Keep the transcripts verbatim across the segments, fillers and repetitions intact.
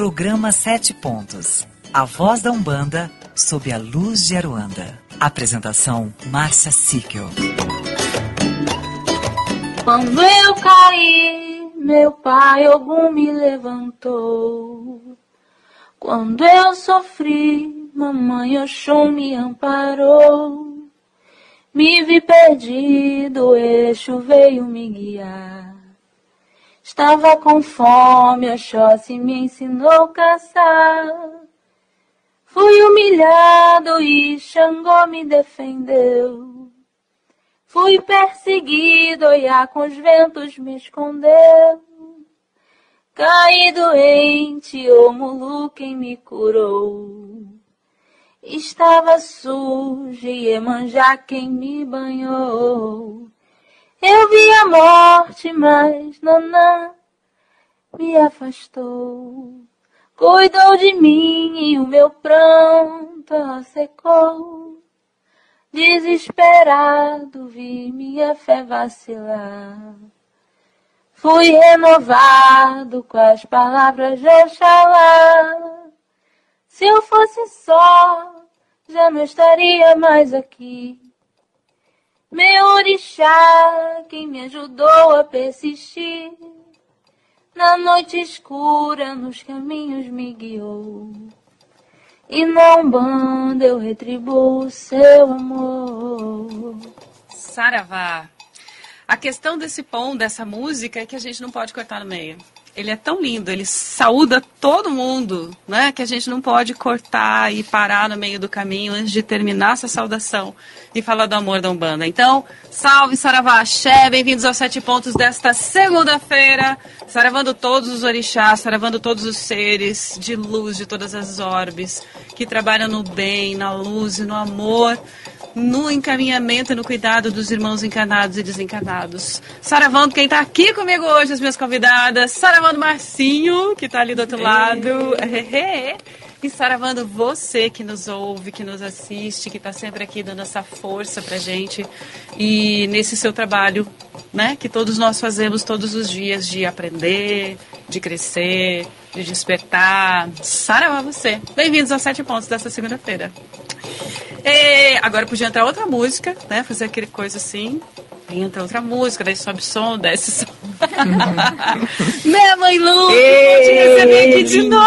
Programa Sete Pontos. A voz da Umbanda sob a luz de Aruanda. Apresentação Márcia Síquel. Quando eu caí, meu pai Ogum me levantou. Quando eu sofri, mamãe Oxum me amparou. Me vi perdido, o Exu veio me guiar. Estava com fome, Oxóssi me ensinou a caçar. Fui humilhado e Xangô me defendeu. Fui perseguido, Oiá com os ventos me escondeu. Caí doente, Omulu quem me curou. Estava suja, Iemanjá quem me banhou. Eu vi a morte, mas Nanã me afastou. Cuidou de mim e o meu pranto secou. Desesperado vi minha fé vacilar. Fui renovado com as palavras de Oxalá. Se eu fosse só, já não estaria mais aqui. Meu orixá, quem me ajudou a persistir. Na noite escura, nos caminhos me guiou. E na Umbanda eu retribuo o seu amor. Saravá. A questão desse pão, dessa música, é que a gente não pode cortar no meio. Ele é tão lindo, ele saúda todo mundo, né? Que a gente não pode cortar e parar no meio do caminho antes de terminar essa saudação e falar do amor da Umbanda. Então, salve Saravá Axé, bem-vindos aos Sete Pontos desta segunda-feira, saravando todos os orixás, saravando todos os seres de luz de todas as orbes, que trabalham no bem, na luz e no amor, no encaminhamento e no cuidado dos irmãos encarnados e desencarnados. Saravando quem está aqui comigo hoje, as minhas convidadas. Saravando Marcinho, que está ali do outro lado. E saravando você que nos ouve, que nos assiste, que está sempre aqui dando essa força pra gente. E nesse seu trabalho, né, que todos nós fazemos todos os dias, de aprender, de crescer, de despertar. Saravá você. Bem-vindos aos Sete Pontos dessa segunda-feira. E agora podia entrar outra música, né? Fazer aquele coisa assim. Entra outra música, daí sobe som, desce som. Né, Mãe Lu? Vou te receber aqui de novo.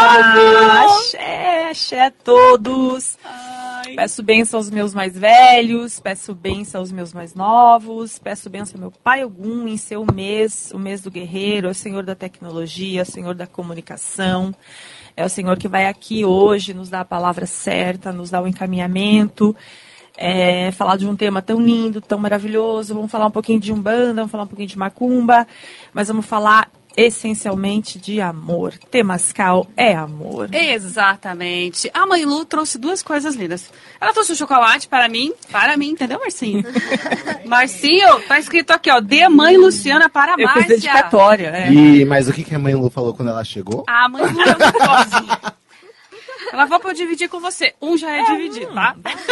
Axé, axé a todos. Ai. Peço bênção aos meus mais velhos, peço bênção aos meus mais novos, peço bênção ao meu pai Ogum em seu mês, o mês do guerreiro, é o Senhor da tecnologia, é o Senhor da comunicação. É o Senhor que vai aqui hoje nos dar a palavra certa, nos dar o encaminhamento, é, falar de um tema tão lindo, tão maravilhoso. Vamos falar um pouquinho de Umbanda, vamos falar um pouquinho de Macumba, mas vamos falar essencialmente de amor. Temascal é amor. Exatamente. A Mãe Lu trouxe duas coisas lindas. Ela trouxe um chocolate para mim, para mim, entendeu, Marcinho? Marcinho, tá escrito aqui, ó, de Mãe Luciana para a Márcia. Eu fiz dedicatória, é. E, mas o que, que a Mãe Lu falou quando ela chegou? A Mãe Lu é uma coisa. Ela vai para eu dividir com você. Um já é, é dividir, tá?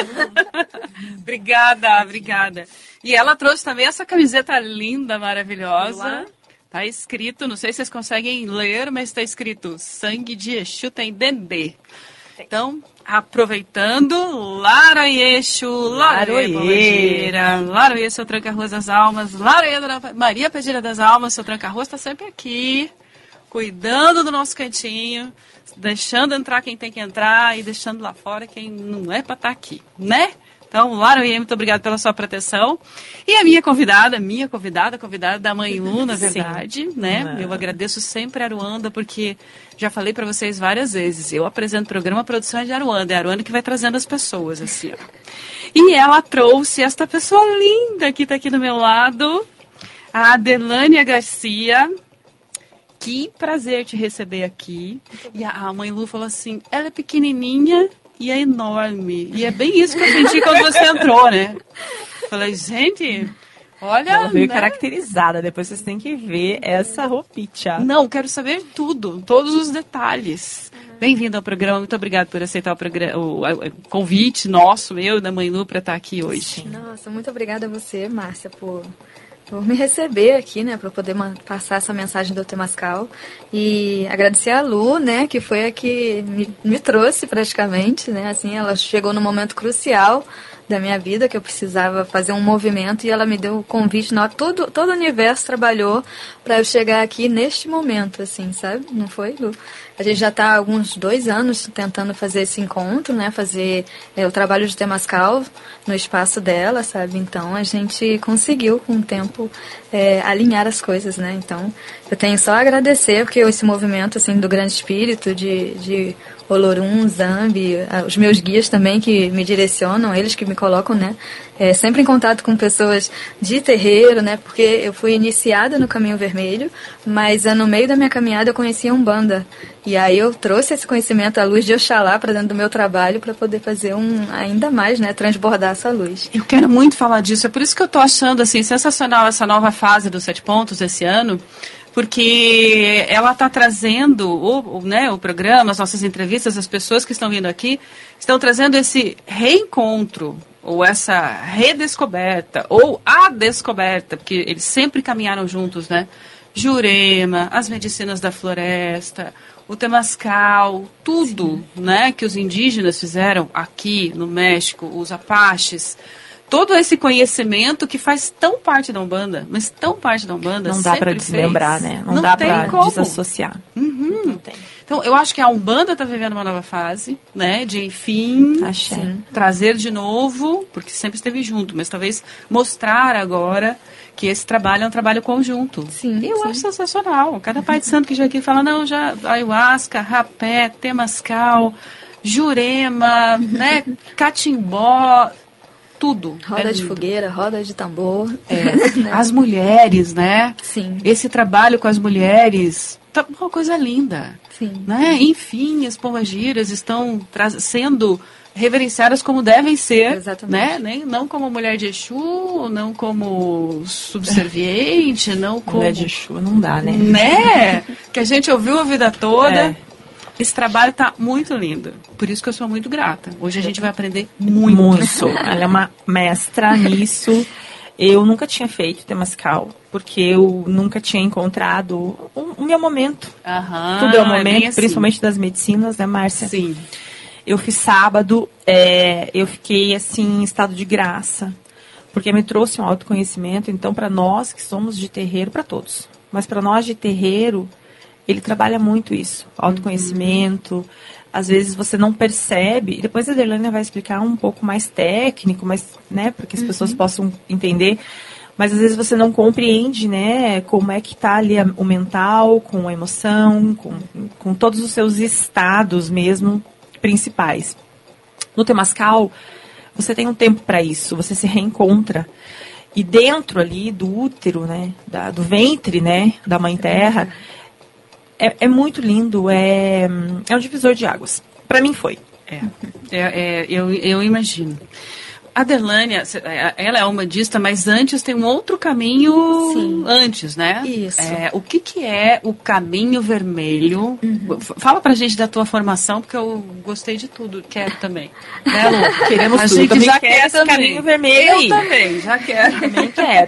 Obrigada, obrigada. E ela trouxe também essa camiseta linda, maravilhosa. Olá. Tá escrito, não sei se vocês conseguem ler, mas está escrito Sangue de Exu tem Dendê. Então, aproveitando, Laroie Exu, Laroie Pombagira, Laroie seu tranca-ruas das almas, Laroie Maria Pedira das almas, seu tranca-ruas está sempre aqui, cuidando do nosso cantinho, deixando entrar quem tem que entrar e deixando lá fora quem não é para estar aqui, né? Então, Laroie, muito obrigada pela sua proteção. E a minha convidada, minha convidada, convidada da Mãe Lu, na verdade, Sim. né? Não. Eu agradeço sempre a Aruanda, porque já falei para vocês várias vezes, eu apresento o programa, a produção é de Aruanda, é a Aruanda que vai trazendo as pessoas, assim, ó. E ela trouxe esta pessoa linda que está aqui do meu lado, a Adelânia Garcia. Que prazer te receber aqui. E a, a Mãe Lu falou assim, ela é pequenininha e é enorme. E é bem isso que eu senti quando você entrou, né? Falei, gente, olha... Ela veio né? caracterizada, depois vocês têm que ver essa roupinha. Não, quero saber tudo, todos os detalhes. Bem-vindo ao programa, muito obrigada por aceitar o, programa, o, o convite nosso, meu, da Mãe Lu, para estar aqui hoje. Nossa, muito obrigada a você, Márcia, por por me receber aqui, né, para poder passar essa mensagem do Temascal. E agradecer a Lu, né, que foi a que me, me trouxe praticamente, né, assim, ela chegou no momento crucial da minha vida, que eu precisava fazer um movimento, e ela me deu o convite, não, todo, todo o universo trabalhou para eu chegar aqui neste momento, assim, sabe? Não foi, Lu? A gente já está há alguns dois anos tentando fazer esse encontro, né? Fazer é, o trabalho de Temascal no espaço dela, sabe? Então, a gente conseguiu, com o tempo, é, alinhar as coisas, né? Então, eu tenho só a agradecer, porque esse movimento, assim, do Grande Espírito, de... de Olorum, Zambi, os meus guias também que me direcionam, eles que me colocam, né, é, sempre em contato com pessoas de terreiro, né, porque eu fui iniciada no Caminho Vermelho, mas no meio da minha caminhada eu conheci a Umbanda, e aí eu trouxe esse conhecimento, a luz de Oxalá, para dentro do meu trabalho, para poder fazer um, ainda mais, né, transbordar essa luz. Eu quero muito falar disso, é por isso que eu estou achando, assim, sensacional essa nova fase dos Sete Pontos esse ano, porque ela está trazendo, o, o, né, o programa, as nossas entrevistas, as pessoas que estão vindo aqui, estão trazendo esse reencontro, ou essa redescoberta, ou a descoberta, porque eles sempre caminharam juntos, né? Jurema, as medicinas da floresta, o Temascal, tudo, né, que os indígenas fizeram aqui no México, os apaches, todo esse conhecimento que faz tão parte da Umbanda, mas tão parte da Umbanda, não dá para desmembrar, né? Não, não dá para desassociar. Uhum. Não tem. Então, eu acho que a Umbanda está vivendo uma nova fase, né? De, enfim, sim, trazer de novo, porque sempre esteve junto, mas talvez mostrar agora que esse trabalho é um trabalho conjunto. Sim, eu sim. acho sensacional. Cada pai de santo que já aqui fala, não, já ayahuasca, rapé, Temascal, Jurema, né? Catimbó, tudo. Roda é de fogueira, roda de tambor. É. Né? As mulheres, né? Sim. Esse trabalho com as mulheres, tá uma coisa linda. Sim. Né? Enfim, as pombagiras estão sendo reverenciadas como devem ser. Exatamente. Né? Nem, não como mulher de Exu, não como subserviente, não como... Mulher de Exu não dá, né? Né? Que a gente ouviu a vida toda. É. Esse trabalho está muito lindo. Por isso que eu sou muito grata. Hoje a gente vai aprender muito. Muito. Ela é uma mestra nisso. Eu nunca tinha feito Temascal, porque eu nunca tinha encontrado o, o meu momento. Aham, Tudo é o momento, é assim. Principalmente das medicinas, né, Márcia? Sim. Eu fiz sábado, é, eu fiquei assim em estado de graça, porque me trouxe um autoconhecimento. Então, para nós que somos de terreiro, para todos, mas para nós de terreiro, ele trabalha muito isso, autoconhecimento. Uhum. Às vezes você não percebe, e depois a Aderlânia vai explicar um pouco mais técnico, mas, né, para que as uhum. pessoas possam entender. Mas às vezes você não compreende, né, como é que está ali a, o mental, com a emoção, com, com todos os seus estados mesmo principais. No Temascal, você tem um tempo para isso, você se reencontra. E dentro ali do útero, né, da, do ventre, né, da Mãe Terra, É, é muito lindo, é, é um divisor de águas. Para mim foi. É, é, é eu, eu imagino. A Aderlânia, ela é umbandista, mas antes tem um outro caminho. Sim. Antes, né? Isso. É, o que, que é o Caminho Vermelho? Uhum. Fala pra gente da tua formação, porque eu gostei de tudo, quero também. Né, Lu? Queremos a tudo. gente também já quer quer esse também. Caminho Vermelho eu aí. também, já quero. Também quero.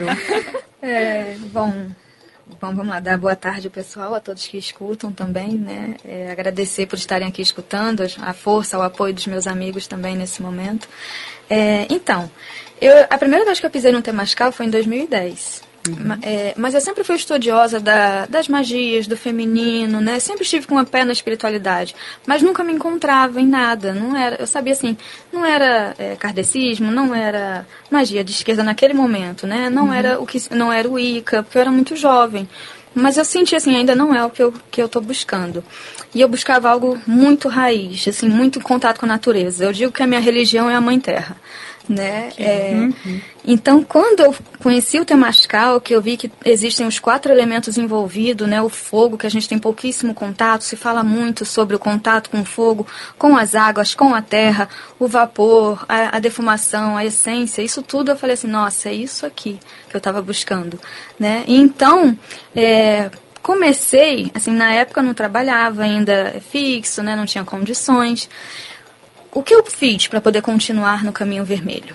É, bom... Bom, vamos lá, dar boa tarde, pessoal, a todos que escutam também, né? É, agradecer por estarem aqui escutando, a força, o apoio dos meus amigos também nesse momento. É, então, eu, a primeira vez que eu pisei no Temascal foi em dois mil e dez. Uhum. É, mas eu sempre fui estudiosa da, das magias, do feminino, né? Sempre estive com uma pé na espiritualidade, mas nunca me encontrava em nada. Não era, eu sabia assim, não era é, kardecismo, não era magia de esquerda naquele momento, né? Não, uhum. era o que, não era o Wicca, porque eu era muito jovem. Mas eu senti assim, ainda não é o que eu que eu estou buscando. E eu buscava algo muito raiz, assim, muito em contato com a natureza. Eu digo que a minha religião é a Mãe Terra. Né? É, uhum. Então, quando eu conheci o Temascal, que eu vi que existem os quatro elementos envolvidos, né? O fogo, que a gente tem pouquíssimo contato, se fala muito sobre o contato com o fogo, com as águas, com a terra, o vapor, a, a defumação, a essência, isso tudo eu falei assim, nossa, é isso aqui que eu estava buscando. Né? E então, é, comecei, assim, na época eu não trabalhava ainda fixo, né? Não tinha condições. O que eu fiz para poder continuar no Caminho Vermelho?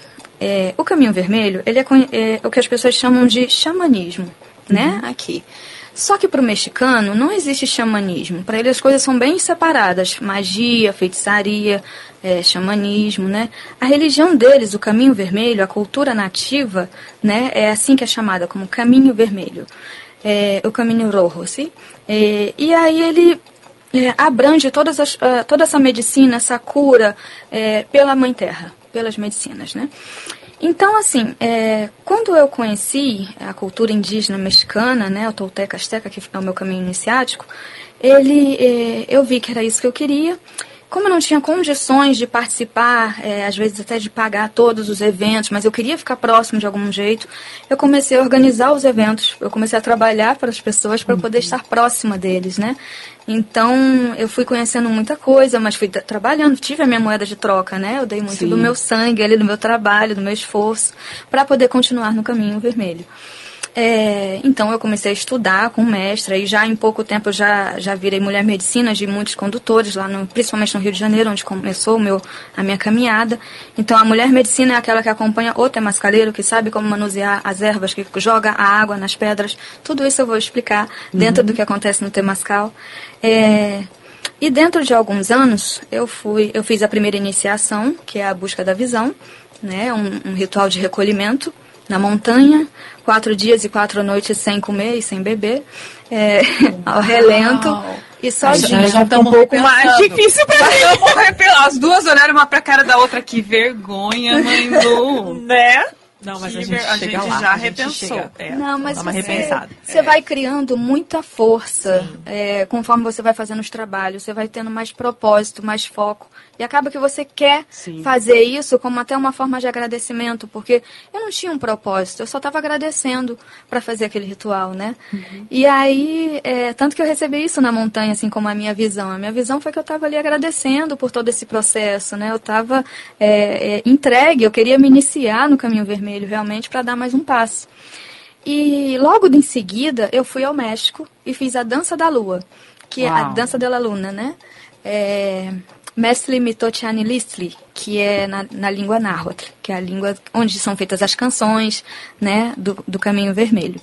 é, o caminho vermelho, ele é, é o que as pessoas chamam de xamanismo, né, uhum. aqui. Só que para o mexicano não existe xamanismo. Para ele as coisas são bem separadas. Magia, feitiçaria, é, xamanismo, né? A religião deles, o caminho vermelho, a cultura nativa, né? É assim que é chamada, como caminho vermelho. É, o caminho rojo, sim? É, e aí ele é, abrange todas as, uh, toda essa medicina, essa cura é, pela Mãe Terra, pelas medicinas, né? Então, assim, é, quando eu conheci a cultura indígena mexicana, né, o Tolteca Azteca, que é o meu caminho iniciático, ele, é, eu vi que era isso que eu queria. Como eu não tinha condições de participar, é, às vezes até de pagar todos os eventos, mas eu queria ficar próximo de algum jeito, eu comecei a organizar os eventos, eu comecei a trabalhar para as pessoas para poder estar próxima deles, né? Então, eu fui conhecendo muita coisa, mas fui trabalhando, tive a minha moeda de troca, né? Eu dei muito Sim. do meu sangue, ali, do meu trabalho, do meu esforço, para poder continuar no caminho vermelho. É, então eu comecei a estudar com o mestre, e já em pouco tempo eu já, já virei mulher medicina de muitos condutores, lá no, principalmente no Rio de Janeiro, onde começou o meu, a minha caminhada. Então a mulher medicina é aquela que acompanha o temascaleiro, que sabe como manusear as ervas, que joga a água nas pedras. Tudo isso eu vou explicar uhum. dentro do que acontece no Temascal. É, e dentro de alguns anos eu, fui, eu fiz a primeira iniciação, que é a busca da visão, né, um, um ritual de recolhimento na montanha, quatro dias e quatro noites sem comer e sem beber, é, ao relento e sozinha. Já está um pouco mais difícil para mim. As duas olharam uma para a cara da outra, que vergonha, mãe Lu. Né? Não, mas a gente, a chega gente lá, já a gente repensou. Chega, é, não, mas dá uma você, repensada. Você é. vai criando muita força é, conforme você vai fazendo os trabalhos, você vai tendo mais propósito, mais foco. E acaba que você quer Sim. fazer isso como até uma forma de agradecimento, porque eu não tinha um propósito, eu só estava agradecendo para fazer aquele ritual, né? Uhum. E aí, é, tanto que eu recebi isso na montanha, assim como a minha visão. A minha visão foi que eu estava ali agradecendo por todo esse processo, né? Eu estava é, é, entregue, eu queria me iniciar no caminho vermelho realmente para dar mais um passo. E logo em seguida, eu fui ao México e fiz a Dança da Lua, que Uau. é a Dança de la Luna, né? É... Mestre Mitotiani Listli, que é na, na língua náhuatl, que é a língua onde são feitas as canções, né, do, do Caminho Vermelho.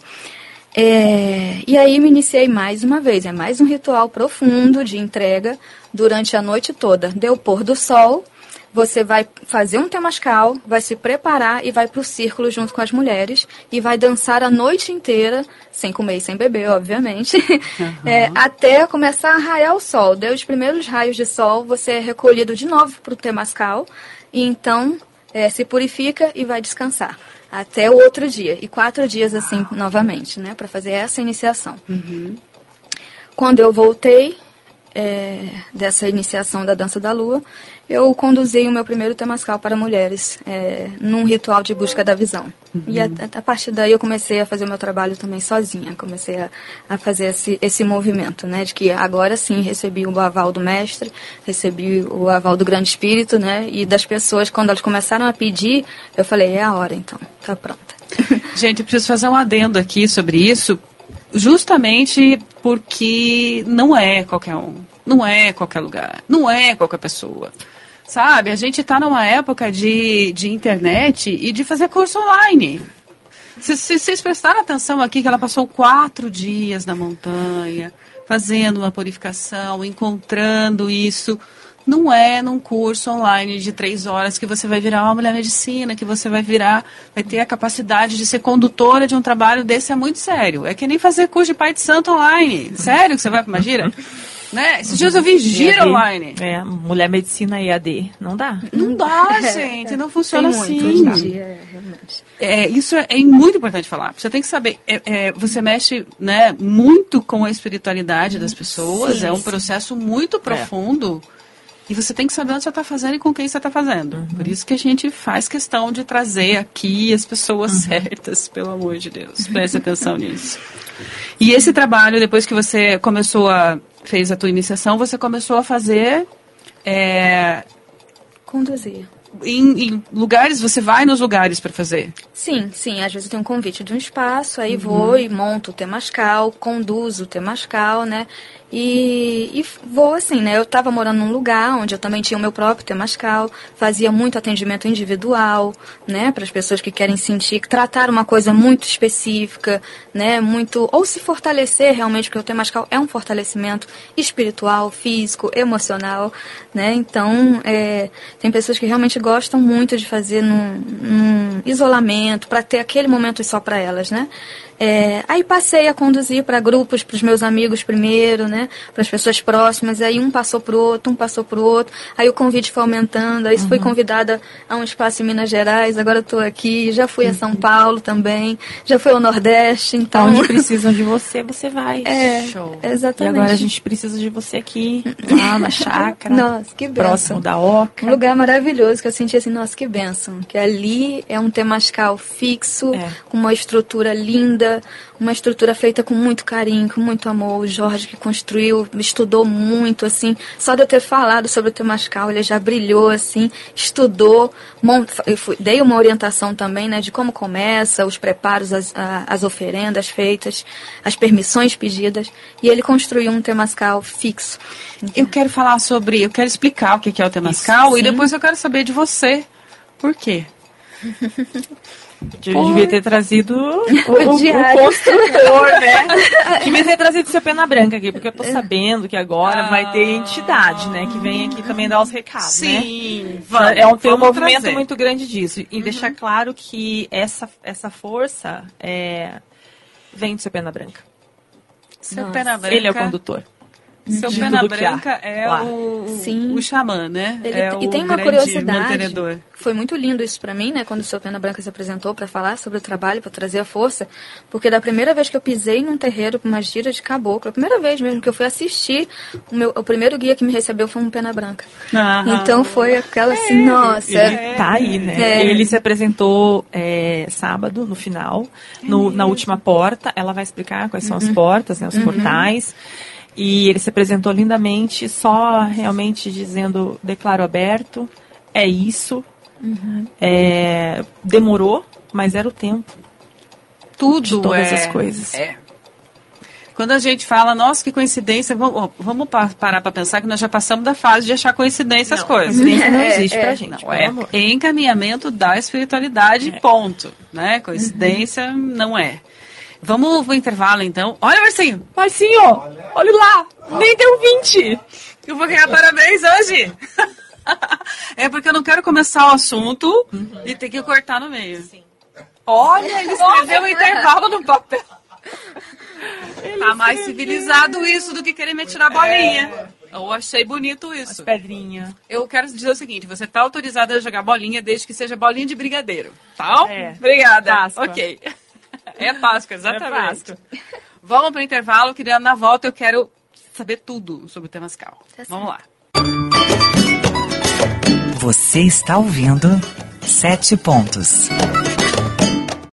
É, e aí me iniciei mais uma vez, é mais um ritual profundo de entrega durante a noite toda. Deu pôr do sol, você vai fazer um temascal, vai se preparar e vai para o círculo junto com as mulheres e vai dançar a noite inteira, sem comer e sem beber, obviamente, uhum. é, até começar a raiar o sol. Deu os primeiros raios de sol, você é recolhido de novo para o temascal e então é, se purifica e vai descansar até o outro dia. E quatro dias assim novamente, né, para fazer essa iniciação. Uhum. Quando eu voltei é, dessa iniciação da Dança da Lua, eu conduzi o meu primeiro temascal para mulheres, é, num ritual de busca da visão. Uhum. E a, a partir daí eu comecei a fazer o meu trabalho também sozinha, comecei a, a fazer esse, esse movimento, né, de que agora sim recebi o aval do mestre, recebi o aval do Grande Espírito, né, e das pessoas, quando elas começaram a pedir, eu falei, é a hora então, tá pronta. Gente, eu preciso fazer um adendo aqui sobre isso, justamente porque não é qualquer um, não é qualquer lugar, não é qualquer pessoa. Sabe, a gente está numa época de, de internet e de fazer curso online. Se, se vocês prestaram atenção aqui, que ela passou quatro dias na montanha, fazendo uma purificação, encontrando isso. Não é num curso online de três horas que você vai virar uma mulher medicina, que você vai virar, vai ter a capacidade de ser condutora de um trabalho desse, é muito sério. É que nem fazer curso de Pai de Santo online. Sério que você vai para uma gira? Né? Esses dias eu vi gira online. É, mulher medicina E A D. Não dá. Não dá, gente. Não funciona tem assim. Muito, hoje em dia, é, realmente. É, isso é, é muito importante falar. Você tem que saber. É, é, você mexe, né, muito com a espiritualidade das pessoas. Sim, é um sim. processo muito profundo. É. E você tem que saber onde você está fazendo e com quem você está fazendo. Uhum. Por isso que a gente faz questão de trazer aqui as pessoas uhum. certas, pelo amor de Deus. Preste atenção nisso. E esse trabalho, depois que você começou a... fez a tua iniciação, você começou a fazer... É, conduzir. Em, em lugares, você vai nos lugares para fazer? Sim, sim. Às vezes eu tenho um convite de um espaço, aí uhum. vou e monto o temascal, conduzo o temascal, né? E, e vou assim, né? Eu estava morando num lugar onde eu também tinha o meu próprio Temazcal, fazia muito atendimento individual, né? Para as pessoas que querem sentir, tratar uma coisa muito específica, né? Muito, ou se fortalecer realmente, porque o Temazcal é um fortalecimento espiritual, físico, emocional, né? Então, é, tem pessoas que realmente gostam muito de fazer num, num isolamento, para ter aquele momento só para elas, né? É, aí passei a conduzir para grupos, para os meus amigos primeiro, né, para as pessoas próximas, aí um passou para o outro, um passou para o outro, aí o convite foi aumentando, aí uhum. fui convidada a um espaço em Minas Gerais, agora estou aqui, já fui a São Paulo também, já fui ao Nordeste, então... Onde precisam de você, você vai. É, show. Exatamente. E agora a gente precisa de você aqui, lá na chácara, nossa, que bênção. Próximo da Oca. Um lugar maravilhoso, que eu senti assim, nossa, que bênção, que ali é um Temazcal fixo, é. com uma estrutura linda, uma estrutura feita com muito carinho, com muito amor. O Jorge que construiu, estudou muito, assim, só de eu ter falado sobre o Temazcal, ele já brilhou, assim, estudou, mont... eu fui... dei uma orientação também, né, de como começa, os preparos, as, as oferendas feitas, as permissões pedidas, e ele construiu um Temazcal fixo. Eu quero falar sobre, eu quero explicar o que é o Temazcal. Isso, e depois eu quero saber de você. Por quê? Eu devia ter trazido o, o, o construtor, né? Devia ter trazido seu Pena Branca aqui, porque eu tô sabendo que agora ah, vai ter entidade, né? Que vem aqui também dar os recados, sim, né? Sim, vamos, é um, tem um vamos movimento trazer. muito grande disso. E uhum. deixar claro que essa, essa força é, vem do seu Pena Branca. Seu Pena Branca. Ele é o condutor. Seu Pena Branca é o, Sim. o xamã, né? Ele, é e o tem uma curiosidade, mantenedor. Foi muito lindo isso pra mim, né? Quando o seu Pena Branca se apresentou para falar sobre o trabalho, para trazer a força, porque da primeira vez que eu pisei num terreiro com uma gira de caboclo, a primeira vez mesmo que eu fui assistir, o, meu, o primeiro guia que me recebeu foi um Pena Branca. Ah, então foi aquela assim, é, nossa... Ele tá aí, né? É. Ele se apresentou é, sábado, no final, no, na última porta. Ela vai explicar quais são uhum. as portas, né? Os uhum. portais. E ele se apresentou lindamente, só realmente dizendo, declaro aberto, é isso. Uhum. É, demorou, mas era o tempo. Tudo de todas é, as coisas. É. Quando a gente fala, nossa, que coincidência, vamos, vamos parar para pensar que nós já passamos da fase de achar coincidência as coisas. Coincidência não existe é, pra é, gente. Não, é encaminhamento da espiritualidade, é. ponto. Né? Coincidência uhum. não é. Vamos pro intervalo, então. Olha, Marcinho. Marcinho, olha, olha lá. Nem deu vinte. Eu vou ganhar parabéns hoje. É porque eu não quero começar o assunto uhum. e ter que cortar no meio. Sim. Olha, ele escreveu o intervalo no papel. Ele tá mais civilizado isso do que querer me tirar bolinha. É. Eu achei bonito isso. As pedrinhas. Eu quero dizer o seguinte, você tá autorizada a jogar bolinha desde que seja bolinha de brigadeiro. Tá? É. Obrigada. Páscoa. Ok. É Páscoa, exatamente. É Páscoa. Vamos para o intervalo, que na volta eu quero saber tudo sobre o Temazcal. Tá. Vamos lá. Você está ouvindo Sete Pontos.